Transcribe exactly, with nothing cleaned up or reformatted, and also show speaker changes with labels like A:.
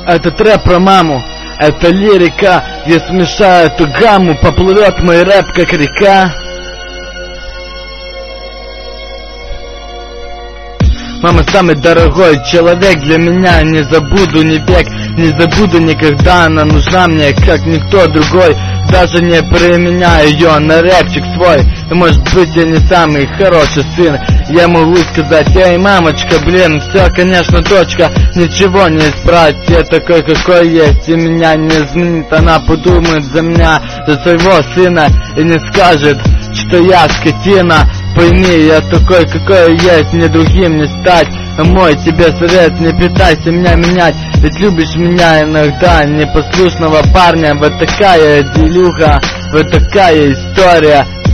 A: Этот рэп про маму, это лирика. Я смешаю эту гамму, поплывет мой рэп как река. Мама самый дорогой человек для меня. Не забуду ни век, не забуду никогда. Она нужна мне, как никто другой. Даже не применяю ее на рэпчик свой. И может быть я не самый хороший сын. Я могу сказать: эй, мамочка, блин, все, конечно, дочка, ничего не исправить. Я такой, какой есть, и меня не изменит. Она подумает за меня, за своего сына, и не скажет, что я скотина. Пойми, я такой, какой есть, мне другим не стать. А мой тебе совет: не пытайся меня менять. Ведь любишь меня иногда, непослушного парня. Вот такая делюха, вот такая история.